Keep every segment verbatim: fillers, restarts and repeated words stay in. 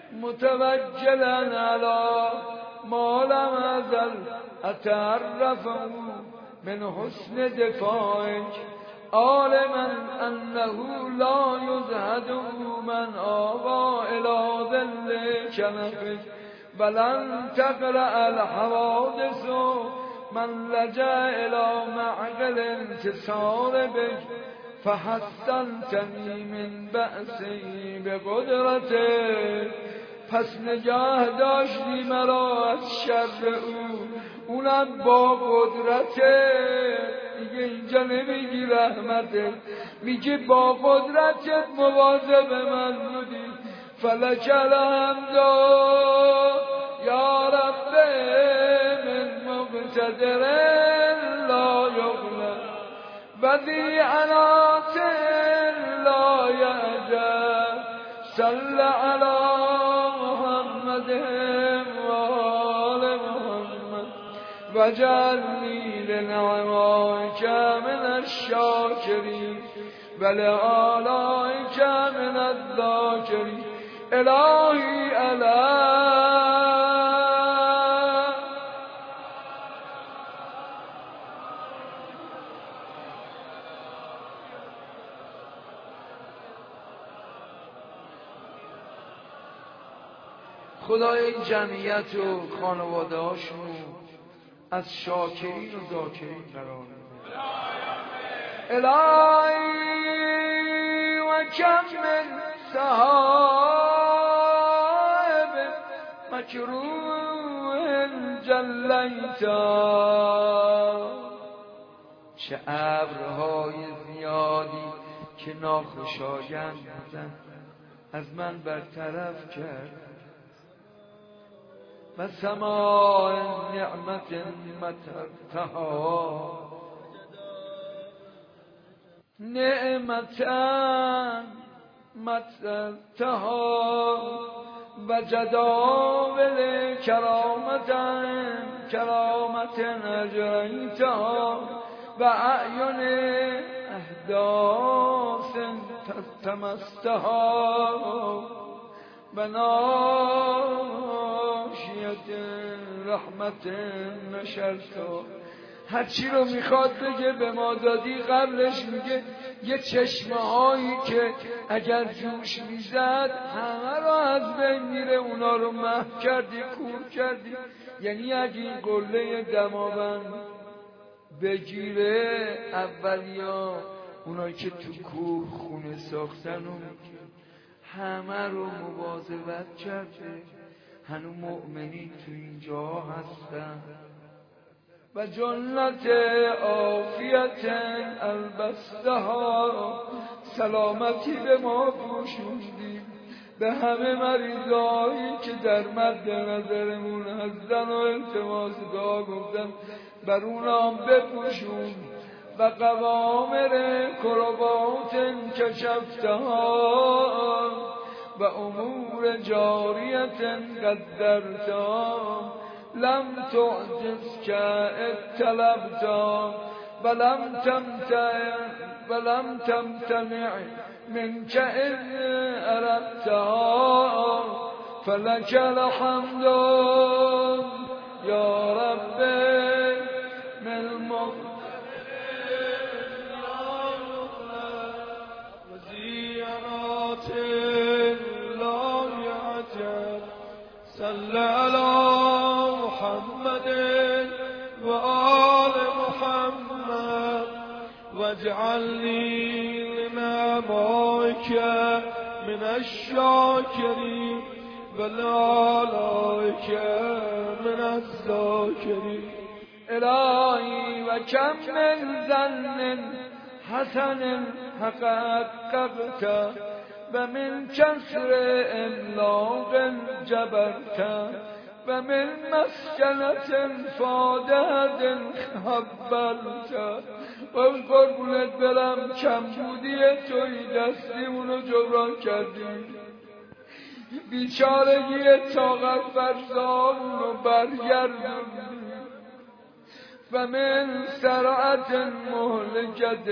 متوجلا على ما لم ازل اتعرفه من حسن دفاعك عالما انه لا يزهد من آوى الى ظل كنفك ولن تقرأ الحوادث من لجأ الى معقل انتصار بك فحسنتنی من بأسی بقدرته. پس نگاه داشتی مرا از شر او، اونم با قدرته. دیگه اینجا نمیگی رحمته، میگی با قدرتت مواظب من بودی. فلک الحمد یا رب من مقتدر لا یغلب بدی عنات لا یعجب صل علی محمد و آل محمد وجعلنی لنعمائک من الشاکرین ولآلائک من الذاکرین. الهی الهی خدای این جمعیت و خانواده هاشون از شاکرین و ذاکرین قرار بده. الهی و کم من صحاب مکروه جلیتا. چه ابرهای زیادی که ناخوشایند بودن از من برطرف کرد. و سماع نعمت مطرتها نعمتا مطرتها و جداول کرامتا کرامت اجریتها و اعین احداث تمستها و رحمت نشرتا. هرچی رو میخواد بگه به ما دادی، قبلش میگه یه چشمه هایی که اگر جوش میزد همه رو از بین میره، اونا رو محو کردی، کور کردی. یعنی اگه این قله دماوند بگیره، اولیا اونایی که تو کوه خونه ساختن و همه رو مواظبت کرده. هنو مؤمنین تو اینجا هستن. و جنت عافیت البستها سلامتی به ما پوشوندی. به همه مریضایی که در مد نظرمون هستن و التماس دعا گفتن بر اونام بپوشون. و قوامر کربات کشفتها و امور جاریت قدرتا لم تعجز که اطلبتا ولم تمتع ولم تمتنع من که اذ اردتا. فلک الحمد یا رب من صل على محمد و آل محمد واجعلني لنعمائك من الشاكرين ولآلائك من الذاكرين. الهی و کم من ظن حسن حققت و من کسر املاق جبرت و من مسکنت فادهد خبرت. و اون قربونت برم کم بودی توی دستی اونو جبران کردی. بیچارگی طاقت فرسان اونو برگردی. و من سرعت مهلکت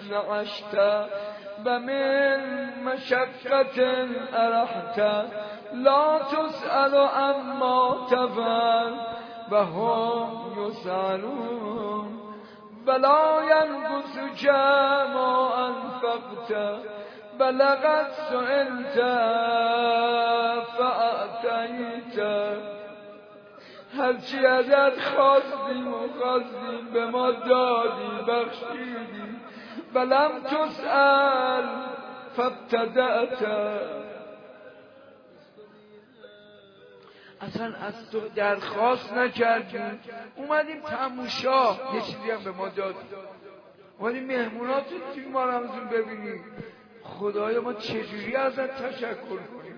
نعشت و من مشقت ارحت لا تسأل عما تفعل و هم یسألون بلا ینقص ما انفقت بلغت سئلت فأعطیت. هرچی ازت خواستیم و خواستیم به ما دادی بخشیدی. ولم تسأل فابتدأت. اصلا از تو درخواست نکردیم، اومدیم تماشا، یه چیزی هم به ما دادی. اومدیم مهمونات توی ما رمزون ببینیم. خدایا ما چجوری ازت تشکر کنیم؟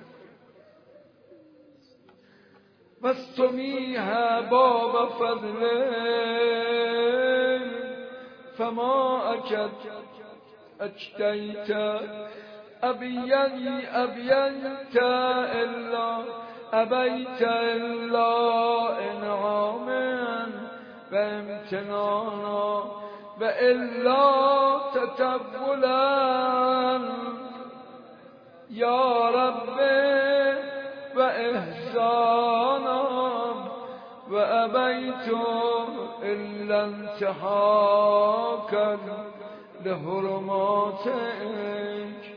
واستمیها باب فضل فما اکد اجتیت ابینی ابینت الا ابیت الا انعاما و امتنانا و الا تتولا یا رب و احسانا و ابیت الا انتهاکا لحرماتک.